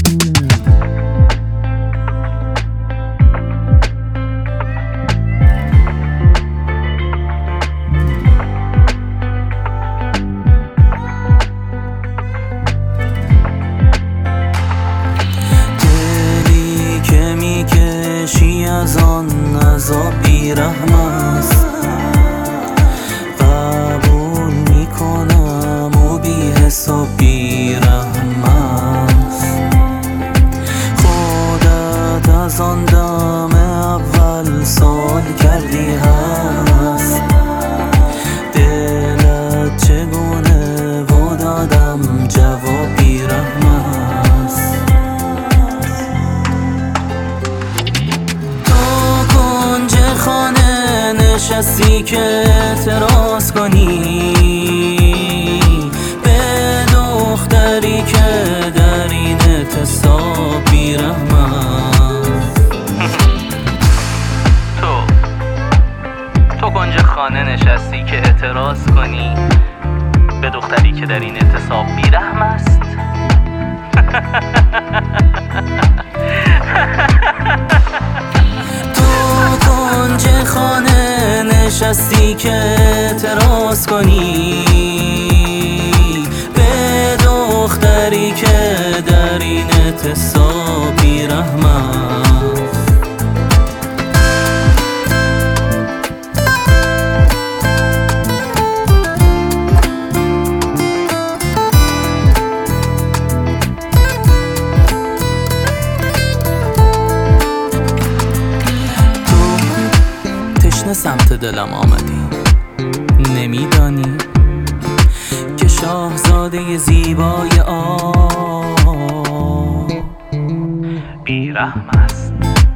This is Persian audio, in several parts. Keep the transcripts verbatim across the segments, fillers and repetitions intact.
از آن عذاب بی‌رحم است، قبول میکنم و بی حساب بی‌رحم است. خودت از آن دم اول سال کردی هست، دلت چگونه و دادم جواب بی‌رحم است. خانه نشستی که اعتراض کنی به دختری که در این اعتصاب بی‌رحم است. تو تو کنج خانه نشستی که اعتراض کنی به دختری که در این اعتصاب بی‌رحم است. خانه نشستی که اعتراض کنی به دختری که در این اعتصاب بی‌رحم است. سمت دلم آمدی، نمیدانی که شاهزاده زیبای آب بی‌رحم است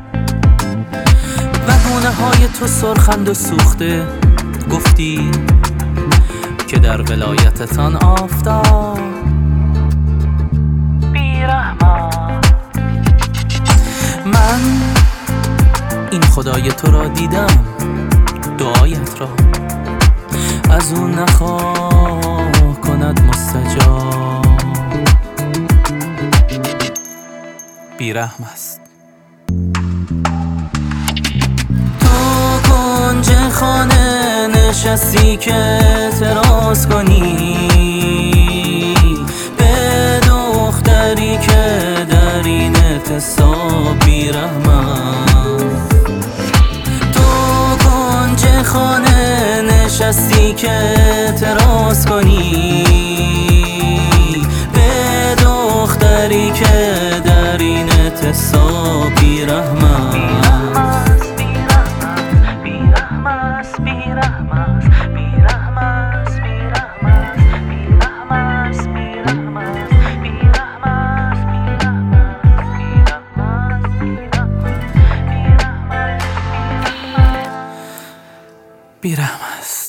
و گونه های تو سرخند و سوخته. گفتی که در ولایتتان آفتاب بی‌رحم است. من این خدای تو را دیدم، دعایت را از اون نخواه کند مستجاب. بی‌رحم است. تو کنج خانه نشستی که اعتراض کنی به دختری که در این اعتصاب بی‌رحم است. خانه نشستی که اعتراض کنی به دختری که در این اعتصاب بی‌رحم است. بی‌رحم است، بی‌رحم است، بی‌رحم است، بی‌رحم است، بی‌رحم است، بی‌رحم است، بی‌رحم است، بی‌رحم است، بی‌رحم است.